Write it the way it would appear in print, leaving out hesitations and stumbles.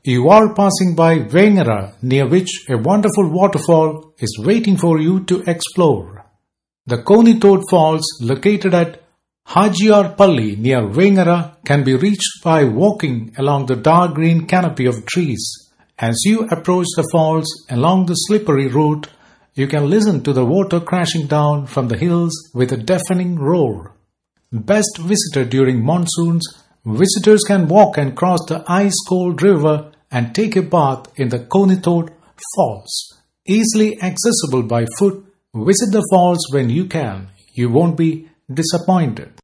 You are passing by Vengara, near which a wonderful waterfall is waiting for you to explore. The Konitod Falls, located at Hajiyarpalli near Vengara, can be reached by walking along the dark green canopy of trees. As you approach the falls along the slippery route, you can listen to the water crashing down from the hills with a deafening roar. Best visited during monsoons, visitors can walk and cross the ice-cold river and take a bath in the Konitod Falls. Easily accessible by foot, visit the falls when you can. You won't be disappointed.